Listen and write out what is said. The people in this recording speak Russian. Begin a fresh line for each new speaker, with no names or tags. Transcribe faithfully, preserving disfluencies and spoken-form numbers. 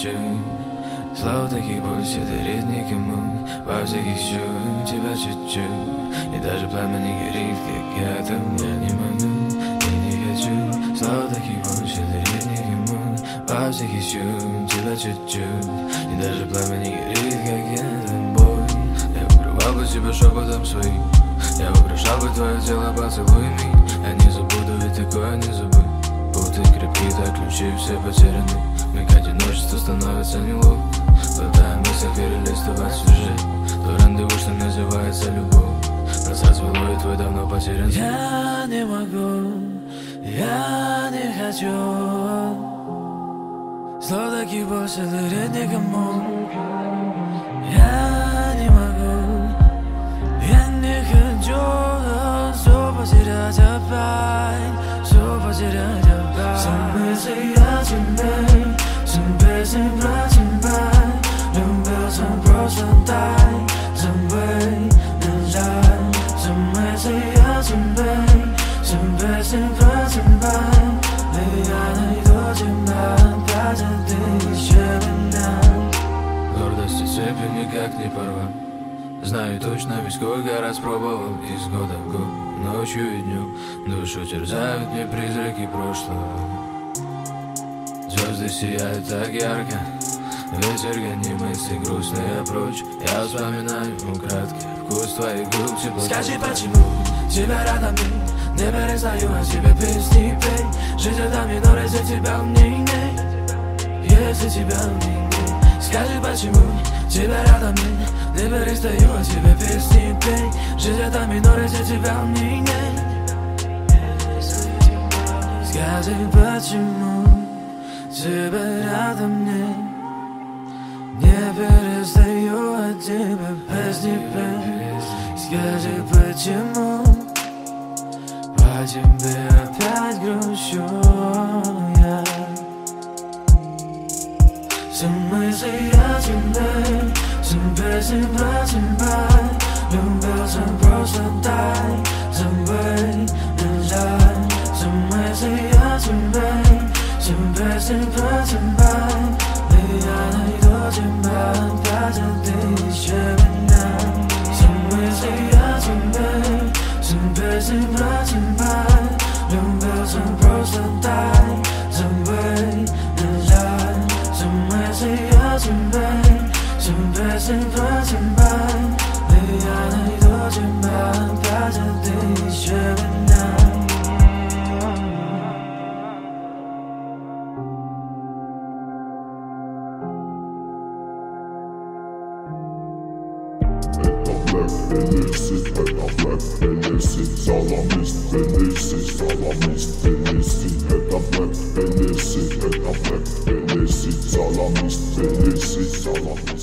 чуть-чуть. Слов таких больше дарит никому. Во всех ищу тебя чуть-чуть. И даже пламя не горит, как я там. Я не могу и не хочу. Слов таких больше дарит никому. Во всех ищу тебя чуть-чуть. И даже пламя не горит, как я там. Бой, я укрывал бы себя шепотом своим. Я украшал бы твое тело поцелуями. Я не забуду, ведь такое не забыть. Путы крепкие, так ключи все потеряны. Миг одиночества становится неловко. Глотая мысль, перелистывать сюжет. То рандеву, что называется любовь. Нас развело, и твой давно потерян.
Я не могу, я не хочу. Слов таких больше дарить никому. Я не могу, я не хочу. Все потерять опять, все потерять опять. Все мысли о тебе, все песни про тебя. Любился просто так, забыть нельзя. Все мысли о тебе, все песни про тебя. И я найду тебя опять, а ты еще меня.
Гордости цепи никак не порвал. Знаю точно, ведь сколько раз пробовал из года в год. Ночью и днем душу терзают мне призраки прошлого. Звезды сияют так ярко, ветер гонит мысли грустные прочь. Я вспоминаю украдкой вкус твоих губ, тепло.
Скажи, почему тебя рядом нет? Не перестаю о тебе песни петь. Жизнь это минор, если тебя в ней нет. Если тебя в ней нет. Скажи, почему тебя рядом нет? Не перестаю о тебе песни петь. Жизнь это минор, если тебя в ней нет. Скажи, почему тебя рядом нет? Не перестаю от тебя песни петь. Скажи, почему по тебе опять грущу я. Все мысли о тебе, все песни про тебя. Любился просто так, забыть нельзя. Все мысли о тебе, все песни про тебя. И я найду тебя опять, а ты еще меня. Все мысли о тебе, все песни про тебя. Любился просто так, забыть нельзя. Все мысли о тебе, все песни про тебя. И я найду тебя опять, а ты еще меня.
Illicit, but I'm black illicit. Salamist, illicit, salamist, illicit. But I'm black illicit, but I'm black illicit. Salamist, illicit, salamist.